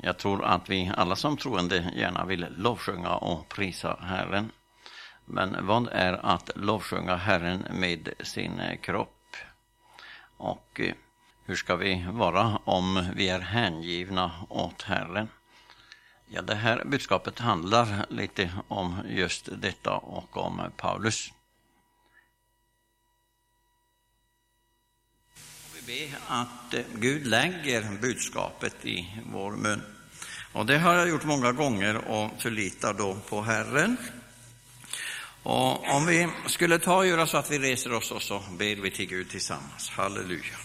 Jag tror att vi alla som troende gärna vill lovsjunga och prisa Herren. Men vad är att lovsjunga Herren med sin kropp? Och hur ska vi vara om vi är hängivna åt Herren? Ja, det här budskapet handlar lite om just detta och om Paulus. Vi ber att Gud lägger budskapet i vår mun. Och det har jag gjort många gånger och förlitar då på Herren. Och om vi skulle ta och göra så att vi reser oss och så ber vi till Gud tillsammans. Halleluja.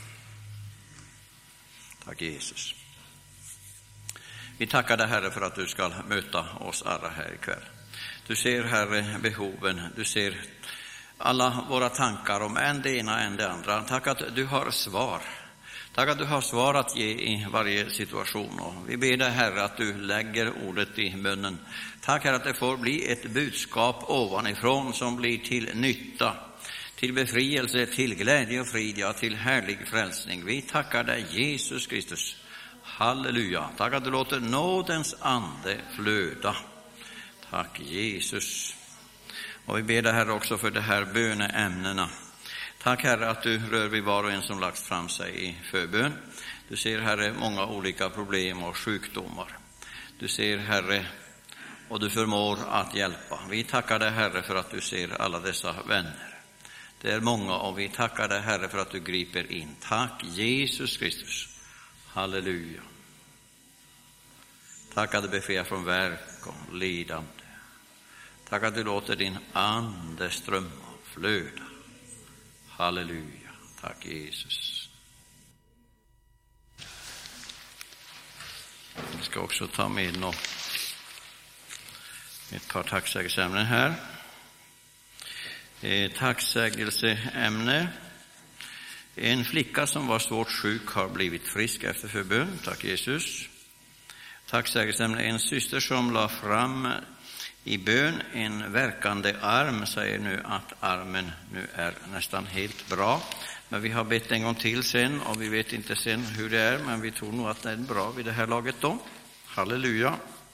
Tack Jesus. Vi tackar dig Herre för att du ska möta oss alla här ikväll. Du ser Herre behoven, du ser alla våra tankar om en det ena än det andra. Tack att du har svar. Tack att du har svar att ge i varje situation. Och vi ber dig Herre att du lägger ordet i munnen. Tack Herre att det får bli ett budskap ovanifrån som blir till nytta, till befrielse, till glädje och frid, ja, till härlig frälsning. Vi tackar dig Jesus Kristus. Halleluja. Tack att du låter nådens ande flöda. Tack Jesus. Och vi ber dig Herre också för det här böneämnena. Tack Herre att du rör vid var och en som lagt fram sig i förbön. Du ser Herre många olika problem och sjukdomar. Du ser Herre och du förmår att hjälpa. Vi tackar dig Herre för att du ser alla dessa vänner. Det är många och vi tackar dig Herre för att du griper in. Tack Jesus Kristus. Halleluja. Tack att du befriar från verk och lidande. Tack att du låter din ande strömma och flöda. Halleluja. Tack Jesus. Jag ska också ta med ett par tacksägelseämnen här. Tacksägelseämne. En flicka som var svårt sjuk har blivit frisk efter förbön. Tack Jesus. Tacksägelseämne. En syster som la fram i bön en verkande arm säger nu att armen nu är nästan helt bra. Men vi har bett en gång till sen och vi vet inte sen hur det är, men vi tror nog att det är bra vid det här laget då. Halleluja.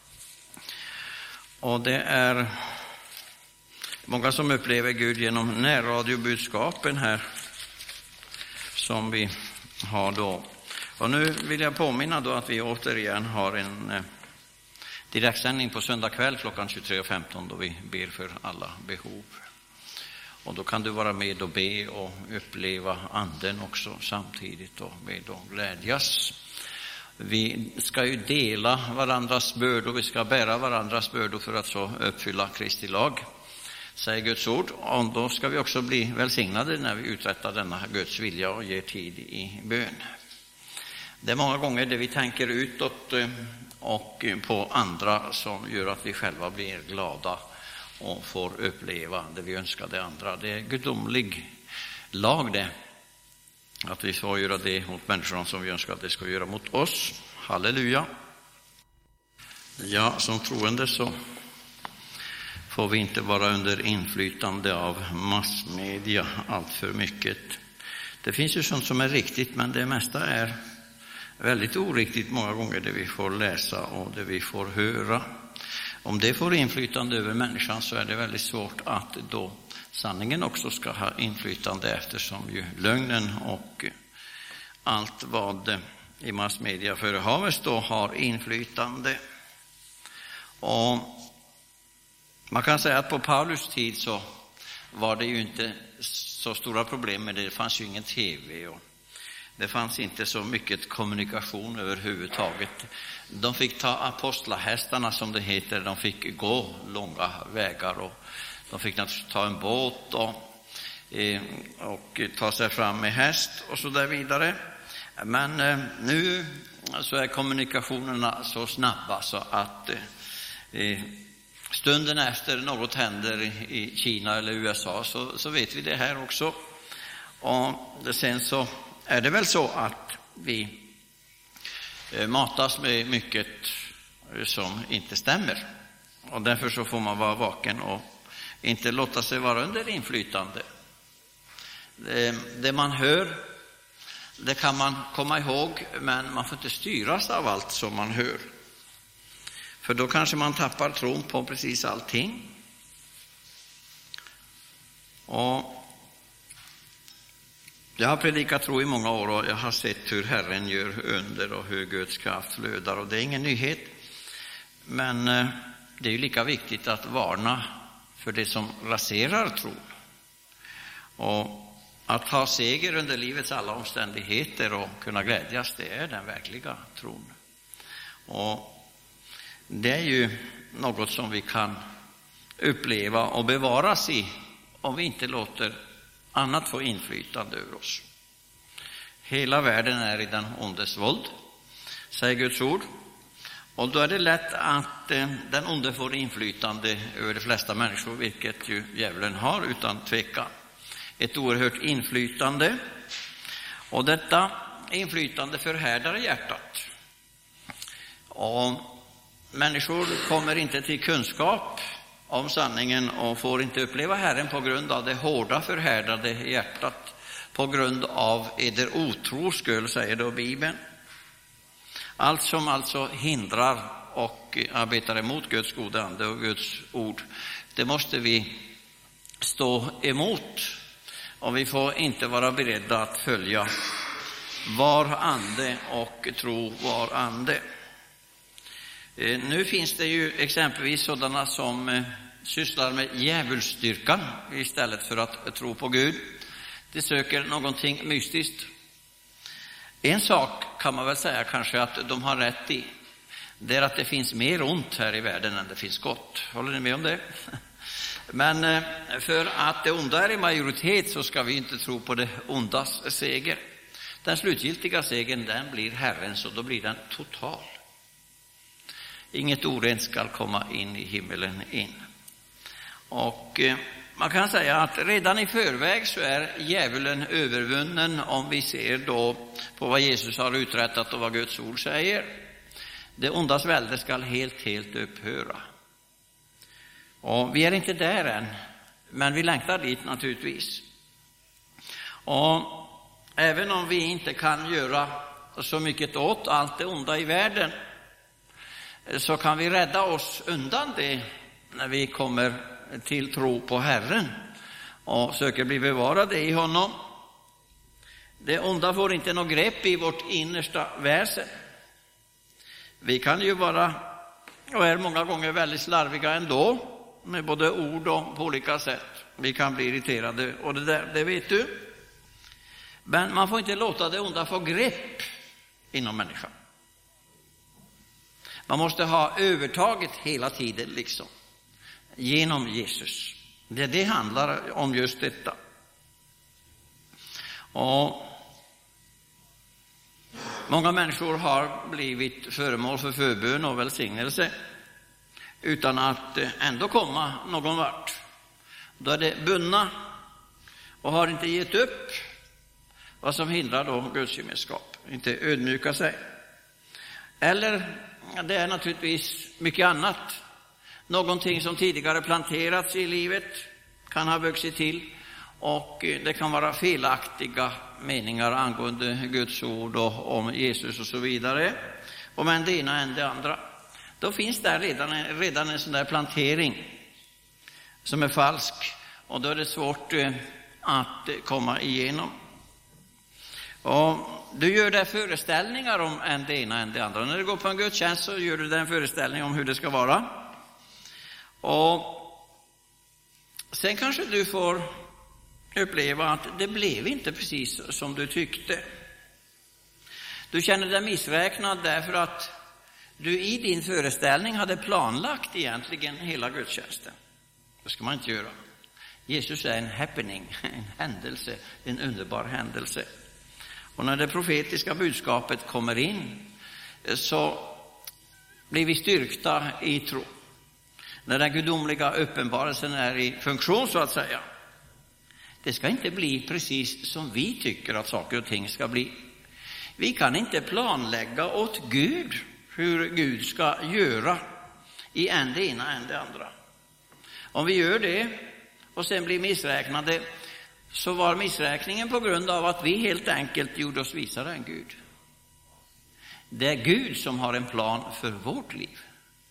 Och det är många som upplever Gud genom närradiobudskapen här som vi har då. Och nu vill jag påminna då att vi återigen har en direktsändning på söndag kväll klockan 23:15 då vi ber för alla behov. Och då kan du vara med och be och uppleva anden också samtidigt och med och glädjas. Vi ska ju dela varandras bördor, vi ska bära varandras bördor för att så uppfylla Kristi lag, säger Guds ord. Och då ska vi också bli välsignade när vi uträttar denna Guds vilja och ger tid i bön. Det är många gånger det vi tänker utåt och på andra som gör att vi själva blir glada och får uppleva det vi önskar det andra. Det är gudomlig lag det, att vi får göra det mot människorna som vi önskar att det ska göra mot oss. Halleluja. Ja, som troende så får vi inte vara under inflytande av massmedia allt för mycket. Det finns ju sånt som är riktigt, men det mesta är väldigt oriktigt många gånger, det vi får läsa och det vi får höra. Om det får inflytande över människan så är det väldigt svårt att då sanningen också ska ha inflytande, eftersom ju lögnen och allt vad i massmedia förehaves då har inflytande. Och man kan säga att på Paulus tid så var det ju inte så stora problem med det. Det fanns ju ingen tv och det fanns inte så mycket kommunikation överhuvudtaget. De fick ta apostlahästarna som det heter. De fick gå långa vägar och de fick naturligtvis ta en båt och ta sig fram med häst och så där vidare. Men nu så är kommunikationerna så snabba så att stunden efter något händer i Kina eller USA så vet vi det här också. Och sen så är det väl så att vi matas med mycket som inte stämmer. Och därför så får man vara vaken och inte låta sig vara under inflytande. Det man hör, det kan man komma ihåg, men man får inte styras av allt som man hör. För då kanske man tappar tron på precis allting. Och jag har predikat tro i många år och jag har sett hur Herren gör under och hur Guds kraft flödar. Och det är ingen nyhet. Men det är ju lika viktigt att varna för det som raserar tron. Och att ha seger under livets alla omständigheter och kunna glädjas, det är den verkliga tron. Och det är ju något som vi kan uppleva och bevaras i om vi inte låter annat få inflytande över oss. Hela världen är i den ondes våld, säger Guds ord. Och då är det lätt att den onde får inflytande över de flesta människor, vilket ju djävulen har utan tvekan. Ett oerhört inflytande. Och detta inflytande förhärdar hjärtat. Och människor kommer inte till kunskap om sanningen och får inte uppleva Herren på grund av det hårda förhärdade hjärtat. På grund av eder otro skull, säger då Bibeln. Allt som alltså hindrar och arbetar emot Guds goda ande och Guds ord, det måste vi stå emot. Och vi får inte vara beredda att följa var ande och tro var ande. Nu finns det ju exempelvis sådana som sysslar med djävulsstyrkan istället för att tro på Gud. De söker någonting mystiskt. En sak kan man väl säga kanske att de har rätt i. Det är att det finns mer ont här i världen än det finns gott. Håller ni med om det? Men för att det onda är i majoritet så ska vi inte tro på det ondas seger. Den slutgiltiga segern, den blir Herrens och då blir den total. Inget orent ska komma in i himmelen in. Och man kan säga att redan i förväg så är djävulen övervunnen om vi ser då på vad Jesus har uträttat och vad Guds ord säger. Det ondas välde ska helt upphöra. Och vi är inte där än, men vi längtar dit naturligtvis. Och även om vi inte kan göra så mycket åt allt det onda i världen, så kan vi rädda oss undan det när vi kommer till tro på Herren och söker bli bevarade i honom. Det onda får inte något grepp i vårt innersta väsen. Vi kan ju vara och är många gånger väldigt slarviga ändå med både ord och på olika sätt. Vi kan bli irriterade och det vet du. Men man får inte låta det onda få grepp inom människan. Man måste ha övertaget hela tiden liksom. Genom Jesus. Det handlar om just detta. Och många människor har blivit föremål för förbön och välsignelse utan att ändå komma någon vart. Då är det bundna och har inte gett upp, vad som hindrar då Guds gemenskap. Inte ödmjuka sig. Eller det är naturligtvis mycket annat. Någonting som tidigare planterats i livet kan ha vuxit till, och det kan vara felaktiga meningar angående Guds ord och om Jesus och så vidare. Och men det ena än det andra. Då finns där redan en sån där plantering som är falsk, och då är det svårt att komma igenom. Och du gör där föreställningar om än det ena än det andra. När du går på en gudstjänst så gör du en föreställning om hur det ska vara. Och sen kanske du får uppleva att det blev inte precis som du tyckte. Du känner dig missräknad därför att du i din föreställning hade planlagt egentligen hela gudstjänsten. Det ska man inte göra. Jesus är en happening, en händelse, en underbar händelse. Och när det profetiska budskapet kommer in så blir vi styrkta i tro. När den gudomliga uppenbarelsen är i funktion så att säga. Det ska inte bli precis som vi tycker att saker och ting ska bli. Vi kan inte planlägga åt Gud hur Gud ska göra i än det ena än det andra. Om vi gör det och sen blir missräknade, så var missräkningen på grund av att vi helt enkelt gjorde oss visare än Gud. Det är Gud som har en plan för vårt liv.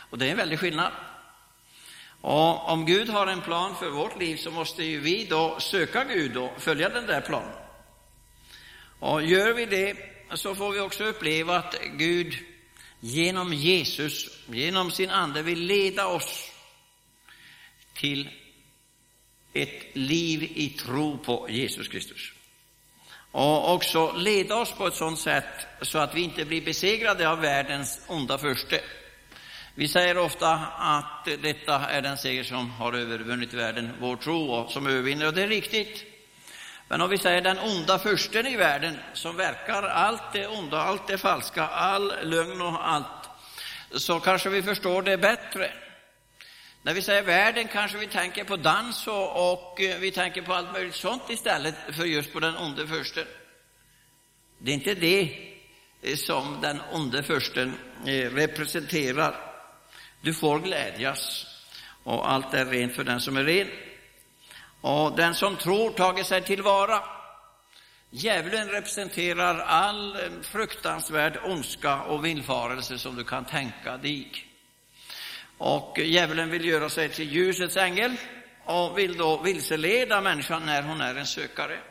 Och det är en väldig skillnad. Och om Gud har en plan för vårt liv så måste ju vi då söka Gud och följa den där planen. Och gör vi det så får vi också uppleva att Gud genom Jesus, genom sin ande vill leda oss till ett liv i tro på Jesus Kristus. Och också leda oss på ett sådant sätt så att vi inte blir besegrade av världens onda furste. Vi säger ofta att detta är den seger som har övervunnit världen, vår tro, och som övervinner, och det är riktigt. Men om vi säger den onda fursten i världen som verkar allt det onda, allt det falska, all lögn och allt, så kanske vi förstår det bättre. När vi säger världen kanske vi tänker på dans och vi tänker på allt möjligt sånt istället för just på den onde fursten. Det är inte det som den onde fursten representerar. Du får glädjas och allt är rent för den som är ren. Och den som tror tager sig tillvara. Djävulen representerar all fruktansvärd ondska och villfarelse som du kan tänka dig. Och djävulen vill göra sig till ljusets ängel och vill då vilseleda människan när hon är en sökare.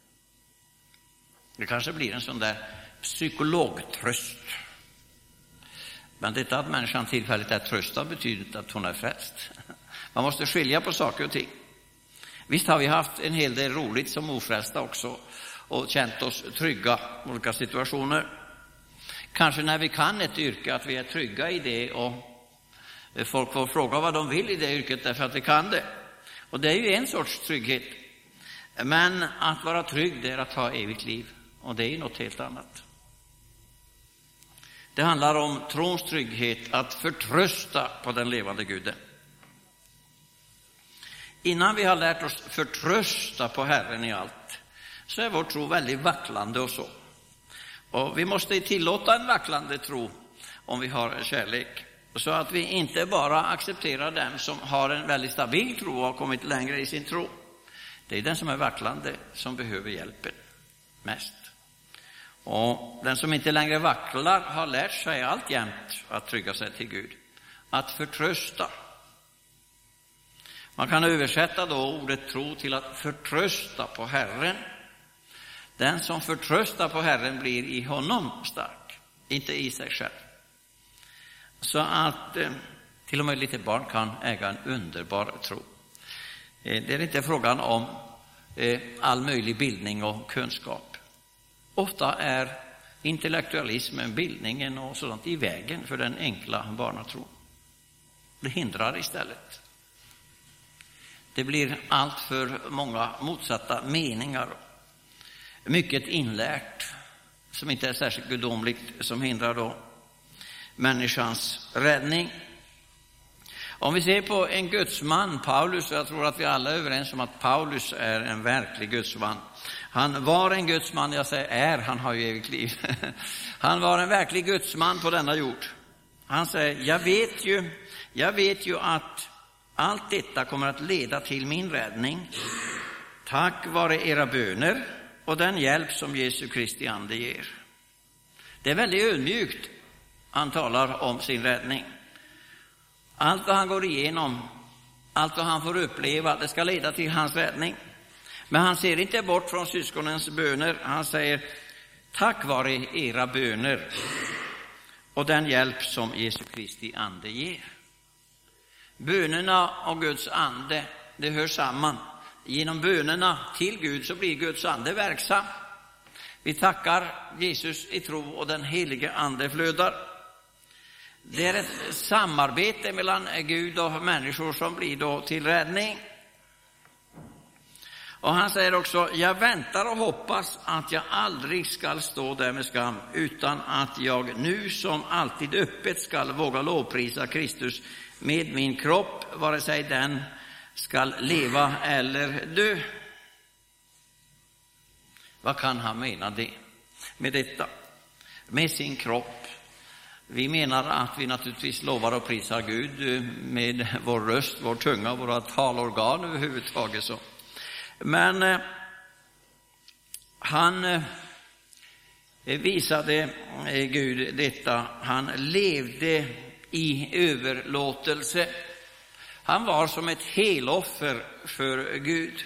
Det kanske blir en sån där psykologtröst. Men detta att människan tillfälligt är tröstad betyder inte att hon är frälst. Man måste skilja på saker och ting. Visst har vi haft en hel del roligt som ofrälsta också och känt oss trygga i olika situationer. Kanske när vi kan ett yrke att vi är trygga i det och folk får fråga vad de vill i det yrket därför att vi kan det. Och det är ju en sorts trygghet. Men att vara trygg, det är att ha evigt liv. Och det är något helt annat. Det handlar om trons trygghet, att förtrösta på den levande Guden. Innan vi har lärt oss förtrösta på Herren i allt, så är vår tro väldigt vacklande och så. Och vi måste tillåta en vacklande tro om vi har kärlek. Så att vi inte bara accepterar den som har en väldigt stabil tro och har kommit längre i sin tro. Det är den som är vacklande som behöver hjälpen mest. Och den som inte längre vacklar har lärt sig alltjämt att trygga sig till Gud. Att förtrösta. Man kan översätta då ordet tro till att förtrösta på Herren. Den som förtröstar på Herren blir i honom stark, inte i sig själv. Så att till och med lite barn kan äga en underbar tro. Det är inte frågan om all möjlig bildning och kunskap. Ofta är intellektualismen, bildningen och sådant i vägen för den enkla barnatron. Det hindrar istället. Det blir allt för många motsatta meningar. Mycket inlärt som inte är särskilt gudomligt som hindrar då människans räddning. Om vi ser på en gudsman, Paulus, jag tror att vi alla är överens om att Paulus är en verklig gudsman. Han var en gudsman, jag säger han har ju evigt liv. Han var en verklig gudsman på denna jord. Han säger, jag vet ju att allt detta kommer att leda till min räddning tack vare era böner och den hjälp som Jesu Kristi ande ger. Det är väldigt ödmjukt. Han talar om sin räddning. Allt vad han går igenom, allt vad han får uppleva, det ska leda till hans räddning. Men han ser inte bort från syskonens böner. Han säger, tack vare era böner och den hjälp som Jesu Kristi ande ger. Bönerna och Guds ande, det hör samman. Genom bönerna till Gud så blir Guds ande verksam. Vi tackar Jesus i tro och den helige ande flödar. Det är ett samarbete mellan Gud och människor som blir då till räddning. Och han säger också, jag väntar och hoppas att jag aldrig ska stå där med skam, utan att jag nu som alltid öppet ska våga lovprisa Kristus med min kropp, vare sig den ska leva eller dö. Vad kan han mena det med detta? Med sin kropp. Vi menar att vi naturligtvis lovar och prisar Gud med vår röst, vår tunga, våra talorgan överhuvudtaget så. Men han visade Gud detta. Han levde i överlåtelse. Han var som ett heloffer för Gud.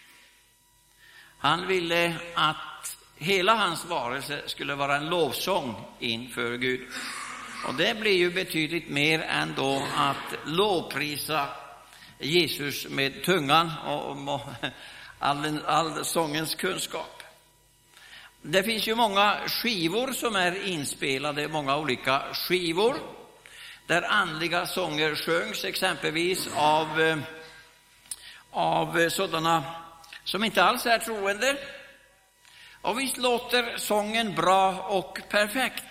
Han ville att hela hans varelse skulle vara en lovsång inför Gud. Och det blir ju betydligt mer än då att lovprisa Jesus med tungan och all sångens kunskap. Det finns ju många skivor som är inspelade, många olika skivor där andliga sånger sjöngs, exempelvis av sådana som inte alls är troende. Och visst låter sången bra och perfekt,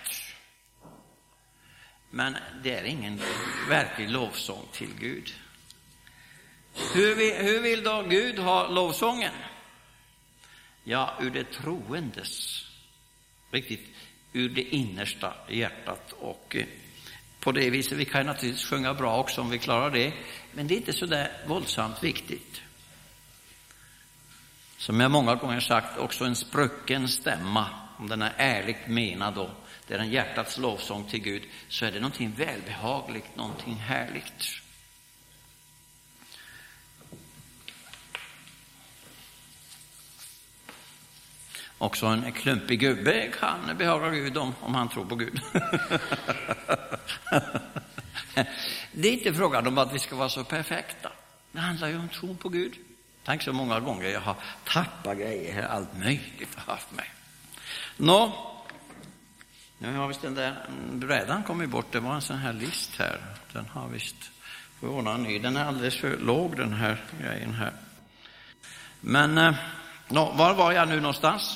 men det är ingen verklig lovsång till Gud. Hur vill då Gud ha lovsången? Ja, ur det troendes, riktigt ur det innersta hjärtat. Och på det viset, vi kan naturligtvis sjunga bra också om vi klarar det, men det är inte så där våldsamt viktigt. Som jag många gånger sagt, också en sprucken stämma, om den är ärligt menad då, det är en hjärtats lovsång till Gud, så är det någonting välbehagligt, någonting härligt. Också en klumpig gubbe kan behaga Gud om han tror på Gud. Det är inte frågan om att vi ska vara så perfekta. Det handlar ju om tron på Gud. Tänk så många gånger jag har tappat grejer, allt möjligt har haft mig. Nu har visst den där brädan kommit bort. Det var en sån här list här. Den har visst förordnat ny. Den är alldeles för låg, den här grejen här. Men var var jag nu någonstans?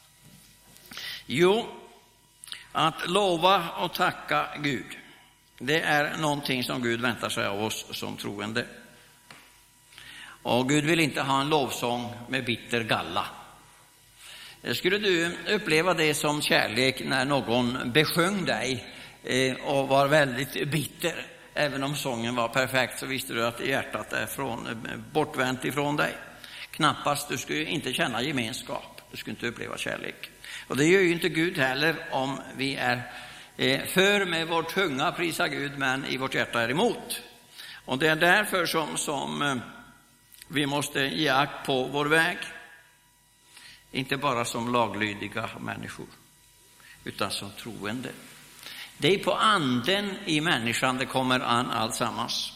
Jo, att lova och tacka Gud, det är någonting som Gud väntar sig av oss som troende. Och Gud vill inte ha en lovsång med bitter galla. Skulle du uppleva det som kärlek när någon besjöng dig och var väldigt bitter, även om sången var perfekt, så visste du att hjärtat är bortvänt ifrån dig. Knappast, du skulle inte känna gemenskap, du skulle inte uppleva kärlek. Och det gör ju inte Gud heller om vi är för med vår tunga prisa Gud, men i vårt hjärta är emot. Och det är därför som vi måste ge akt på vår väg. Inte bara som laglydiga människor, utan som troende. Det är på anden i människan det kommer an allsammans.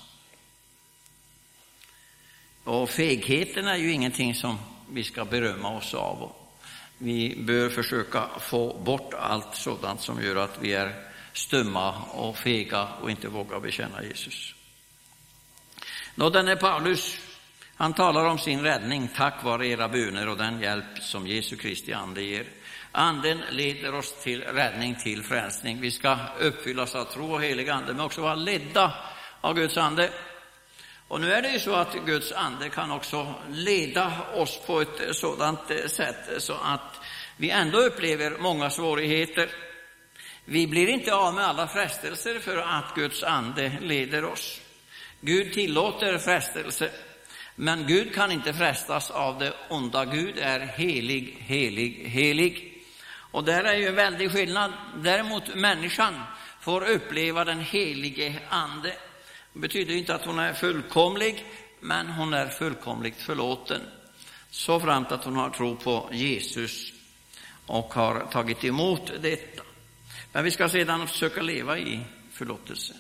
Och fegheten är ju ingenting som vi ska berömma oss av. Vi bör försöka få bort allt sådant som gör att vi är stumma och fega och inte vågar bekänna Jesus. Denne Paulus, han talar om sin räddning tack vare era böner och den hjälp som Jesu Kristi ande ger. Anden leder oss till räddning, till frälsning. Vi ska uppfyllas av tro och helig ande, men också vara ledda av Guds ande. Och nu är det ju så att Guds ande kan också leda oss på ett sådant sätt så att vi ändå upplever många svårigheter. Vi blir inte av med alla frestelser för att Guds ande leder oss. Gud tillåter frestelse, men Gud kan inte frestas av det onda. Gud är helig, helig, helig. Och där är ju en väldig skillnad. Däremot människan får uppleva den helige ande. Det betyder inte att hon är fullkomlig, men hon är fullkomligt förlåten. Så framt att hon har tro på Jesus och har tagit emot detta. Men vi ska sedan försöka leva i förlåtelse.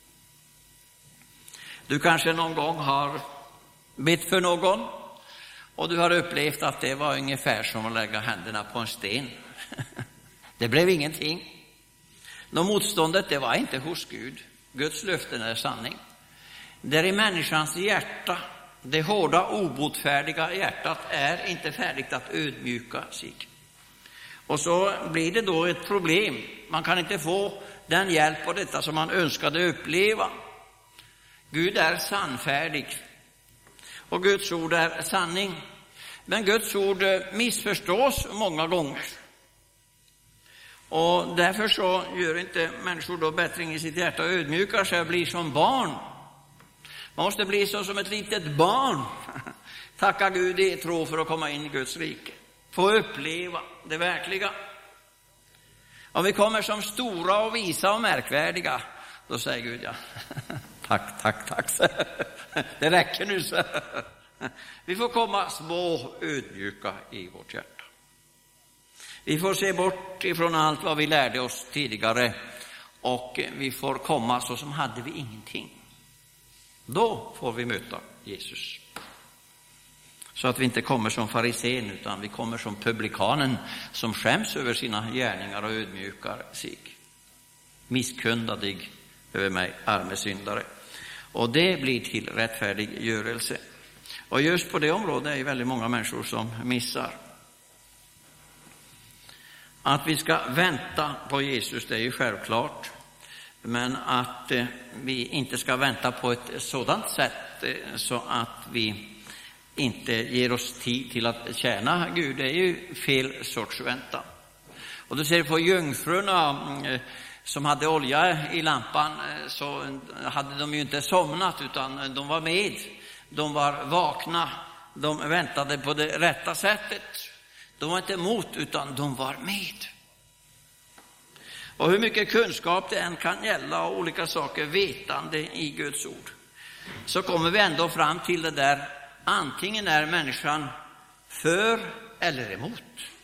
Du kanske någon gång har bett för någon och du har upplevt att det var ungefär som att lägga händerna på en sten. Det blev ingenting. Motståndet, det var inte hos Gud. Guds löften är sanning. Där i människans hjärta, det hårda, obotfärdiga hjärtat, är inte färdigt att ödmjuka sig. Och så blir det då ett problem. Man kan inte få den hjälp och detta som man önskade uppleva. Gud är sannfärdig. Och Guds ord är sanning. Men Guds ord missförstås många gånger. Och därför så gör inte människor då bättring i sitt hjärta och ödmjukar sig och blir som barn. Man måste bli så som ett litet barn. Tacka Gud i tro för att komma in i Guds rike. Få uppleva det verkliga. Om vi kommer som stora och visa och märkvärdiga, Då säger Gud, ja, tack. Det räcker nu. Så. Vi får komma små ödmjuka i vårt hjärta. Vi får se bort ifrån allt vad vi lärde oss tidigare. Och vi får komma så som hade vi ingenting. Då får vi möta Jesus. Så att vi inte kommer som farisén, utan vi kommer som publikanen som skäms över sina gärningar och ödmjukar sig. Misskundadig över mig, arme syndare. Och det blir till rättfärdiggörelse. Och just på det området är det väldigt många människor som missar. Att vi ska vänta på Jesus, det är ju självklart. Men att vi inte ska vänta på ett sådant sätt så att vi inte ger oss tid till att tjäna Gud, det är ju fel sorts väntan. Och du ser på jungfrurna som hade olja i lampan, så hade de ju inte somnat utan de var med. De var vakna, de väntade på det rätta sättet. De var inte emot utan de var med. Och hur mycket kunskap det än kan gälla och olika saker, vetande i Guds ord, så kommer vi ändå fram till det där, antingen är människan för eller emot.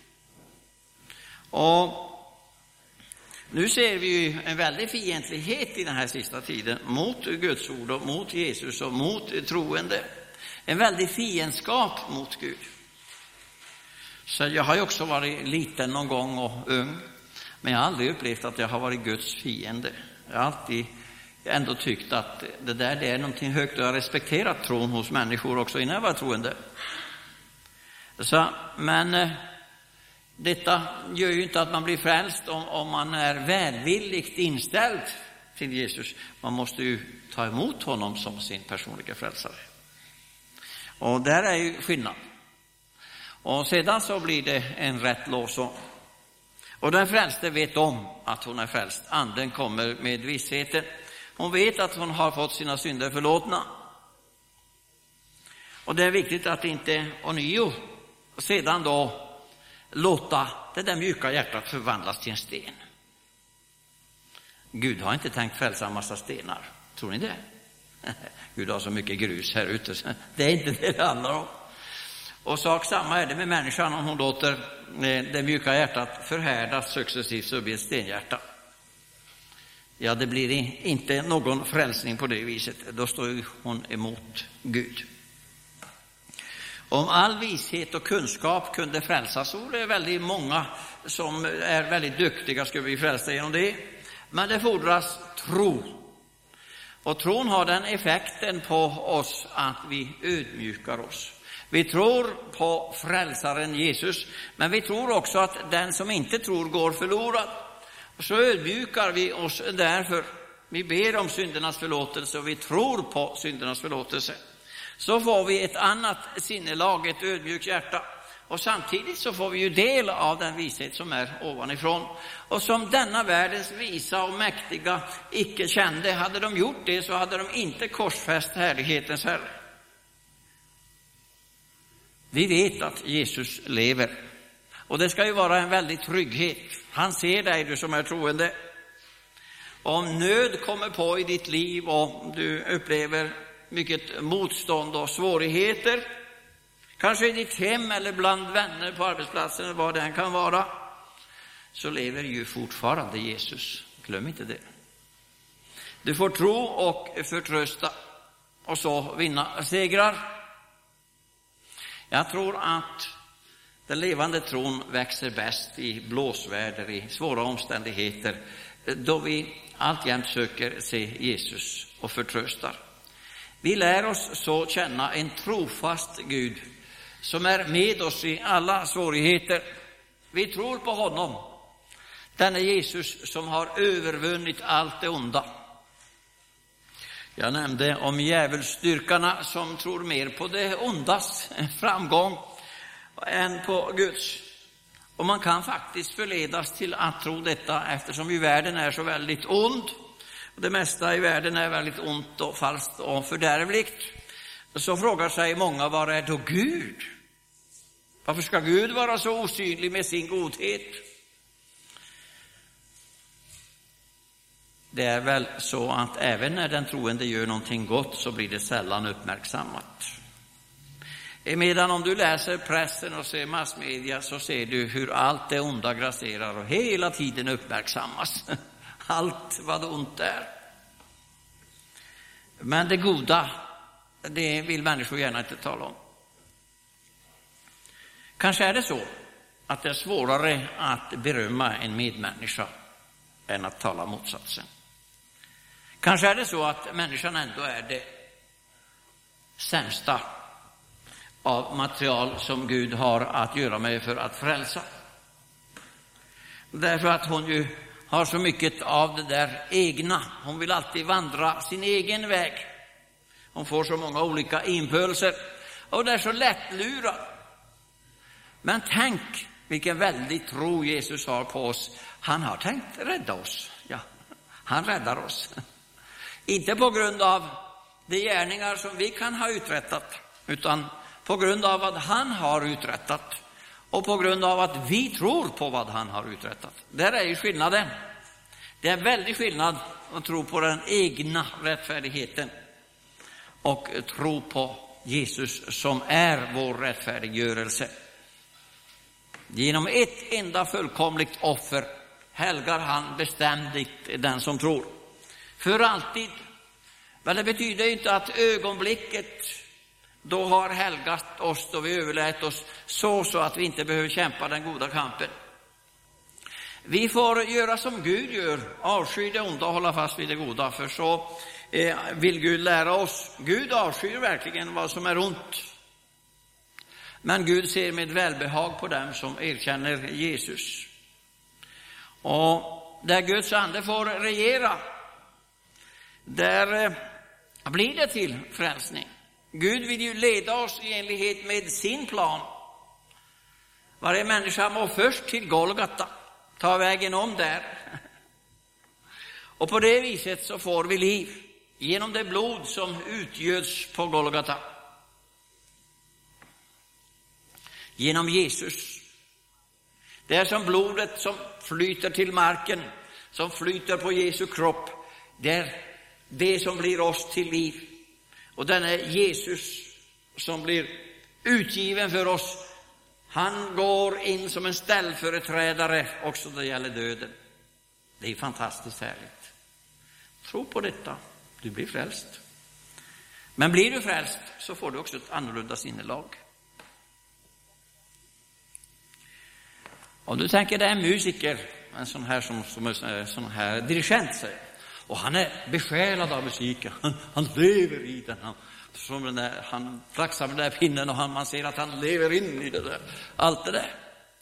Och nu ser vi ju en väldig fientlighet i den här sista tiden mot Guds ord och mot Jesus och mot troende. En väldig fiendskap mot Gud. Så jag har ju också varit liten någon gång och ung, men jag har aldrig upplevt att jag har varit Guds fiende. Jag har alltid ändå tyckt att det är någonting högt, och jag har respekterat tron hos människor också innan jag var troende. Så, men detta gör ju inte att man blir frälst om man är välvilligt inställd till Jesus. Man måste ju ta emot honom som sin personliga frälsare. Och där är ju skillnad. Och sedan så blir det en rätt lovsång. Och den frälste vet om att hon är frälst. Anden kommer med vissheten. Hon vet att hon har fått sina synder förlåtna. Och det är viktigt att inte ånyo sedan då låta det där mjuka hjärtat förvandlas till en sten. Gud har inte tänkt frälsa en massa stenar. Tror ni det? Gud har så mycket grus här ute. Det är inte det handlar om. Och samma är det med människan, om hon låter det mjuka hjärtat förhärdas successivt så blir det ett stenhjärta. Ja, det blir inte någon frälsning på det viset. Då står hon emot Gud. Om all vishet och kunskap kunde frälsas, så är det väldigt många som är väldigt duktiga skulle bli frälsta genom det. Men det fordras tro. Och tron har den effekten på oss att vi ödmjukar oss. Vi tror på frälsaren Jesus, men vi tror också att den som inte tror går förlorad. Och så ödmjukar vi oss därför. Vi ber om syndernas förlåtelse och vi tror på syndernas förlåtelse. Så får vi ett annat sinnelag, ett ödmjukt hjärta. Och samtidigt så får vi ju del av den vishet som är ovanifrån. Och som denna världens visa och mäktiga icke kände. Hade de gjort det så hade de inte korsfäst härlighetens Herre. Vi vet att Jesus lever. Och det ska ju vara en väldig trygghet. Han ser dig, du som är troende. Om nöd kommer på i ditt liv och du upplever mycket motstånd och svårigheter, kanske i ditt hem eller bland vänner på arbetsplatsen eller vad det än kan vara, så lever ju fortfarande Jesus. Glöm inte det. Du får tro och förtrösta och så vinna segrar. Jag tror att den levande tron växer bäst i blåsväder, i svåra omständigheter, då vi alltjämt söker se Jesus och förtröstar. Vi lär oss så känna en trofast Gud som är med oss i alla svårigheter. Vi tror på honom, denne Jesus som har övervunnit allt det onda. Jag nämnde om djävulsstyrkarna som tror mer på det ondas framgång än på Guds. Och man kan faktiskt förledas till att tro detta, eftersom ju världen är så väldigt ond. Och det mesta i världen är väldigt ont och falskt och fördärvligt. Så frågar sig många, var är då Gud? Varför ska Gud vara så osynlig med sin godhet? det är väl så att även när den troende gör någonting gott så blir det sällan uppmärksammat. Medan om du läser pressen och ser massmedia så ser du hur allt det onda grasserar och hela tiden uppmärksammas. Allt vad ont är. Men det goda, det vill människor gärna inte tala om. Kanske är det så att det är svårare att berömma en medmänniska än att tala motsatsen. Kanske är det så att människan ändå är det sämsta av material som Gud har att göra med för att frälsa. Därför att hon ju har så mycket av det där egna. Hon vill alltid vandra sin egen väg. Hon får så många olika impulser och det är så lättlurad. Men tänk vilken väldig tro Jesus har på oss. Han har tänkt rädda oss. Ja, han räddar oss. Inte på grund av de gärningar som vi kan ha uträttat, utan på grund av vad han har uträttat och på grund av att vi tror på vad han har uträttat. Där är ju skillnaden. Det är en väldig skillnad att tro på den egna rättfärdigheten och tro på Jesus som är vår rättfärdiggörelse. Genom ett enda fullkomligt offer helgar han beständigt den som tror. För alltid. Men det betyder inte att ögonblicket då har helgat oss, då vi överlät oss så att vi inte behöver kämpa den goda kampen. Vi får göra som Gud gör, avsky det onda och hålla fast vid det goda, för så vill Gud lära oss. Gud avskyr verkligen vad som är ont. Men Gud ser med välbehag på dem som erkänner Jesus. Och där Guds ande får regera, där blir det till frälsning. Gud vill ju leda oss i enlighet med sin plan. Varje människa må först till Golgata, ta vägen om där. Och på det viset så får vi liv genom det blod som utgöts på Golgata. Genom Jesus. Det är som blodet som flyter till marken, som flyter på Jesu kropp. Det är det som blir oss till liv. Och den är Jesus som blir utgiven för oss. Han går in som en ställföreträdare också då det gäller döden. Det är fantastiskt härligt. Tro på detta, du blir frälst. Men blir du frälst så får du också ett annorlunda sinnelag. Om du tänker dig en musiker, en sån här dirigent säger, och han är besjälad av musiken, han lever i den, han flaxar med den där pinnen och man ser att han lever in i det där, allt det där.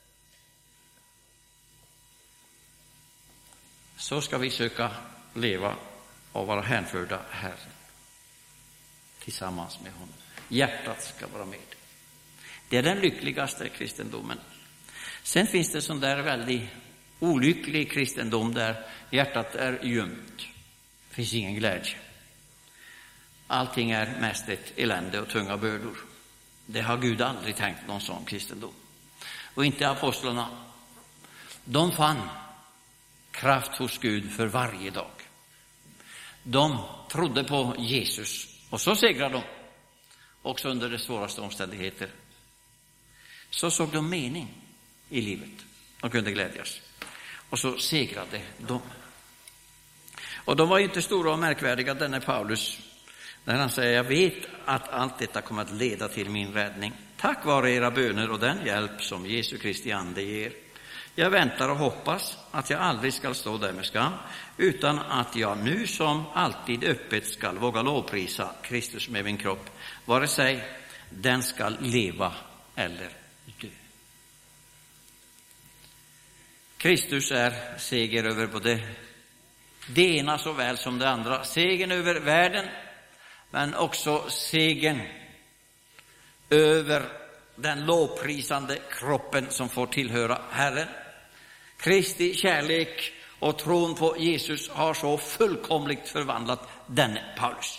Så ska vi söka leva och vara hänförda Herren tillsammans med honom. Hjärtat ska vara med. Det är den lyckligaste kristendomen. Sen finns det sån där väldigt olycklig kristendom där hjärtat är gömt. Det finns ingen glädje. Allting är mest ett elände och tunga bördor. Det har Gud aldrig tänkt någon sån kristendom. Och inte apostlarna. De fann kraft hos Gud för varje dag. De trodde på Jesus och så segrade de. Också under de svåraste omständigheter. Så såg de mening i livet. De kunde glädjas. Och så segrade de. Och de var inte stora och märkvärdiga, denne Paulus. När han säger, jag vet att allt detta kommer att leda till min räddning. Tack vare era böner och den hjälp som Jesu Kristi ande ger. Jag väntar och hoppas att jag aldrig ska stå där med skam, utan att jag nu som alltid öppet ska våga lovprisa Kristus med min kropp, vare sig den ska leva eller dö. Kristus är seger över både det ena såväl som det andra. Segern över världen, men också segern över den lovprisande kroppen som får tillhöra Herren. Kristi kärlek och tron på Jesus har så fullkomligt förvandlat denne Paulus.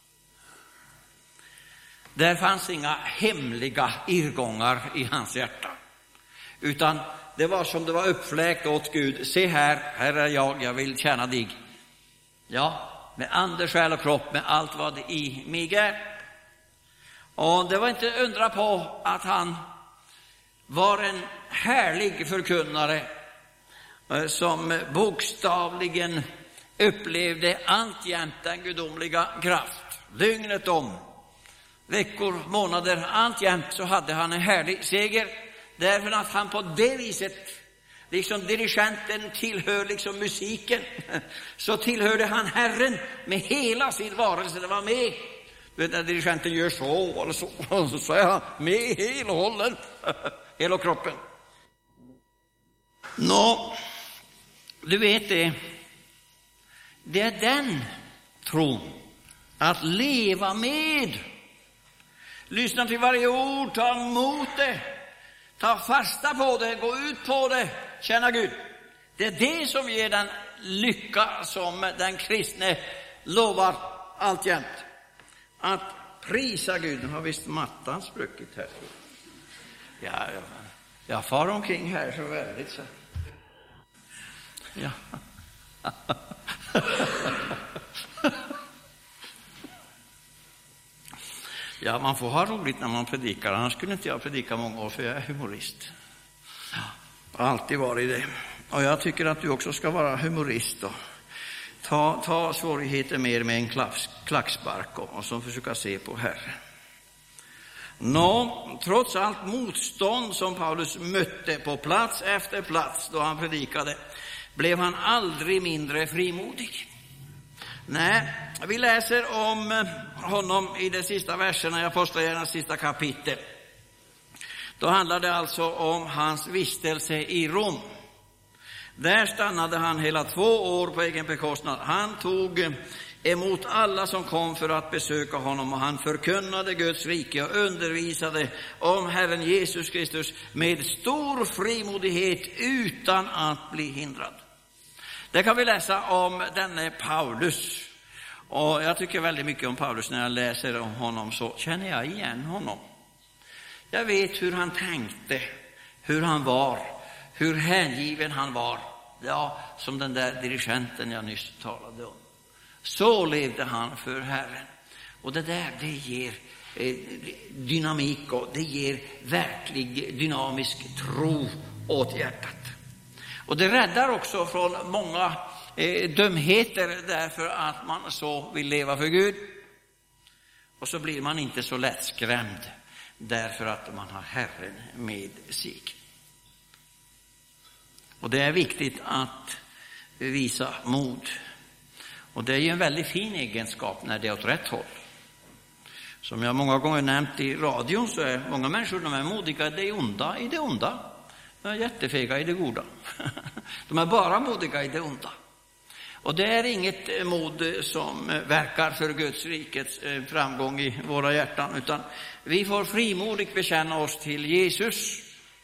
Där fanns inga hemliga irrgångar i hans hjärta, utan det var som det var uppfläkt åt Gud. Se här är jag vill tjäna dig. Ja, med ande, själ och kropp, med allt vad det i mig är. Och det var inte undra på att han var en härlig förkunnare som bokstavligen upplevde alltjämt den gudomliga kraft. Dygnet om, veckor, månader, alltjämt så hade han en härlig seger. Därför att han på det viset, liksom dirigenten tillhör liksom musiken, så tillhörde han Herren med hela sin varelse. Det var med. Du vet, när dirigenten gör så eller så är han med hela hållen, hela kroppen. Du vet det är den tron, att leva med. Lyssna till varje ord, ta emot det, ta fasta på det, gå ut på det, känna Gud. Det är det som ger den lycka som den kristne lovar alltjämt. Att prisa Gud. Nu har visst mattan spruckit här. Ja, jag far omkring här så väldigt så. Ja. Ja, man får ha roligt när man predikar. Annars skulle inte jag predika många år, för jag är humorist. Jag har alltid varit det. Och jag tycker att du också ska vara humorist då. Ta svårigheter mer med en klackspark och så försöka se på Herren. Trots allt motstånd som Paulus mötte på plats efter plats då han predikade, blev han aldrig mindre frimodig. Nej, vi läser om honom i de sista verserna i Apostlagärningarnas sista kapitel. Då handlar det alltså om hans vistelse i Rom. Där stannade han hela 2 år på egen bekostnad. Han tog emot alla som kom för att besöka honom, och han förkunnade Guds rike och undervisade om Herren Jesus Kristus med stor frimodighet utan att bli hindrad. Det kan vi läsa om denne Paulus. Och jag tycker väldigt mycket om Paulus. När jag läser om honom så känner jag igen honom. Jag vet hur han tänkte, hur han var, hur hängiven han var. Ja, som den där dirigenten jag nyss talade om. Så levde han för Herren. Och det där, det ger dynamik och det ger verklig dynamisk tro åt hjärtat. Och det räddar också från många dumheter, därför att man så vill leva för Gud. Och så blir man inte så lätt skrämd därför att man har Herren med sig. Och det är viktigt att visa mod. Och det är ju en väldigt fin egenskap när det är åt rätt håll. Som jag många gånger nämnt i radion, så är många människor, de är modiga i det onda. De är jättefega i det goda. De är bara modiga i det onda. Och det är inget mod som verkar för Guds rikets framgång i våra hjärtan, utan vi får frimodigt bekänna oss till Jesus.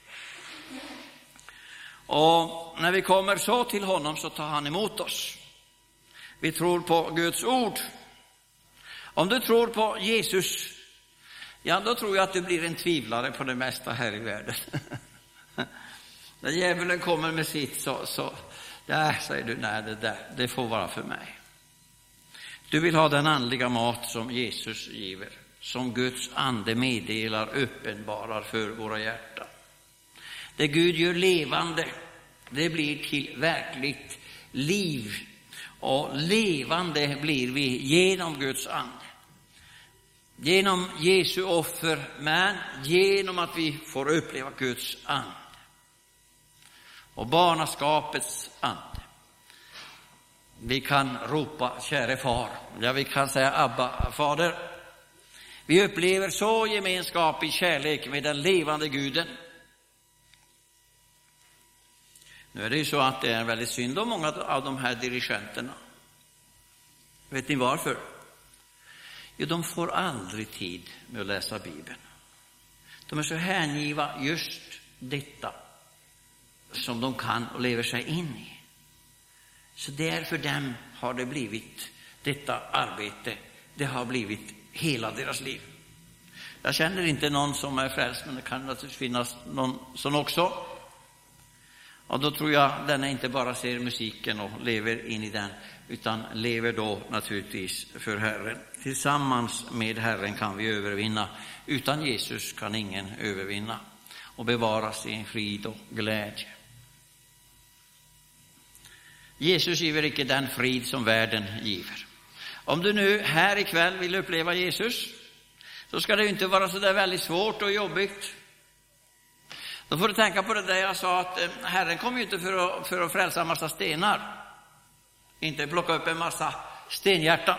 Och när vi kommer så till honom så tar han emot oss. Vi tror på Guds ord. Om du tror på Jesus, ja, då tror jag att du blir en tvivlare på det mesta här i världen. När djävulen kommer med sitt så där säger du, nej, det får vara för mig. Du vill ha den andliga mat som Jesus giver, som Guds ande meddelar, uppenbarar för våra hjärtan. Det Gud gör levande, det blir till verkligt liv. Och levande blir vi genom Guds ande. Genom Jesu offer, men genom att vi får uppleva Guds ande. Och barnaskapets ande. Vi kan ropa käre far. Ja, vi kan säga Abba, fader. Vi upplever så gemenskap i kärlek med den levande Guden. Nu är det ju så att det är väldigt synd om många av de här dirigenterna. Vet ni varför? Jo, de får aldrig tid med att läsa Bibeln. De är så hängiva just detta som de kan och lever sig in i. Så därför dem har det blivit detta arbete. Det har blivit hela deras liv. Jag känner inte någon som är frälst, men det kan naturligtvis finnas någon som också. Och då tror jag den inte bara ser musiken och lever in i den, utan lever då naturligtvis för Herren. Tillsammans med Herren kan vi övervinna. Utan Jesus kan ingen övervinna och bevara sin frid och glädje. Jesus giver icke den frid som världen giver. Om du nu här ikväll vill uppleva Jesus, så ska det ju inte vara så där väldigt svårt och jobbigt. Då får du tänka på det där jag sa, att Herren kommer ju inte för att frälsa en massa stenar. Inte plocka upp en massa stenhjärtan.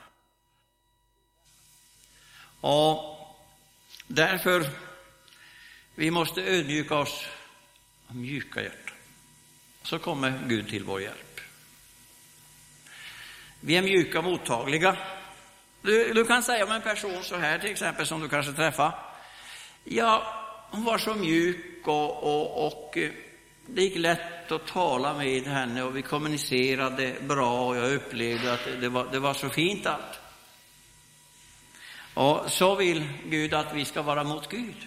Och därför vi måste ödmjuka oss och mjuka hjärtan. Så kommer Gud till vår hjälp. Vi är mjuka, mottagliga. Du kan säga om en person så här, till exempel, som du kanske träffar. Ja, hon var så mjuk och det gick lätt att tala med henne och vi kommunicerade bra och jag upplevde att det var så fint allt. Och så vill Gud att vi ska vara mot Gud.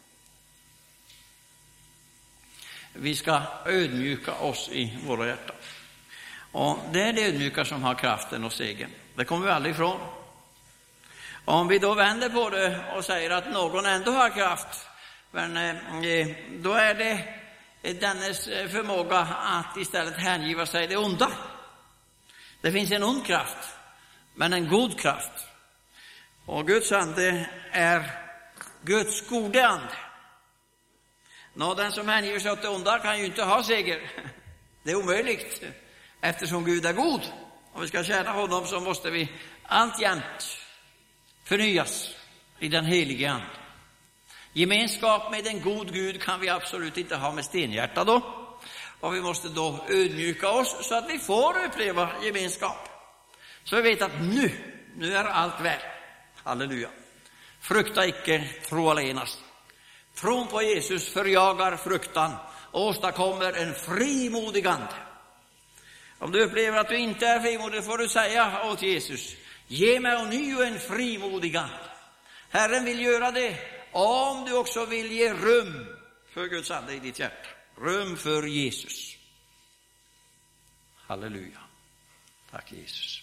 Vi ska ödmjuka oss i våra hjärtan. Och det är det ödmjuka som har kraften och segern. Det kommer vi aldrig ifrån. Om vi då vänder på det och säger att någon ändå har kraft, men då är det dennes förmåga att istället hängiva sig det onda. Det finns en ond kraft, men en god kraft. Och Guds ande är Guds gode ande. Den som hängiver sig åt det onda kan ju inte ha seger. Det är omöjligt, eftersom Gud är god. Om vi ska tjäna honom så måste vi alltjämt förnyas i den helige ande. Gemenskap med en god Gud kan vi absolut inte ha med stenhjärta då. Och vi måste då ödmjuka oss så att vi får uppleva gemenskap. Så vi vet att nu är allt väl. Halleluja. Frukta icke, tro allenast. Tron på Jesus förjagar fruktan och åstadkommer en frimodig ande. Om du upplever att du inte är frimodig får du säga åt Jesus: ge mig ånyo en frimodig ande. Herren vill göra det om du också vill ge rum för Guds ande i ditt hjärta. Rum för Jesus. Halleluja. Tack Jesus.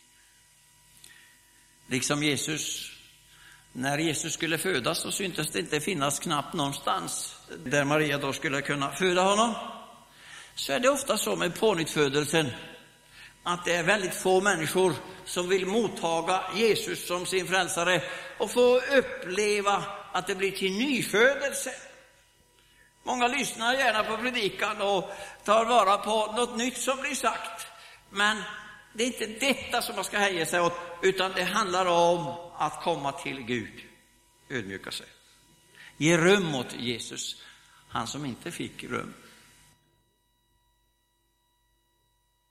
Liksom Jesus, när Jesus skulle födas så syntes det inte finnas knappt någonstans där Maria då skulle kunna föda honom. Så är det ofta så med pånyttfödelsen att det är väldigt få människor som vill mottaga Jesus som sin frälsare och få uppleva att det blir till nyfödelse. Många lyssnar gärna på predikan och tar vara på något nytt som blir sagt. Men det är inte detta som man ska hänga sig åt, utan det handlar om att komma till Gud. Ödmjuka sig. Ge rum åt Jesus, han som inte fick rum.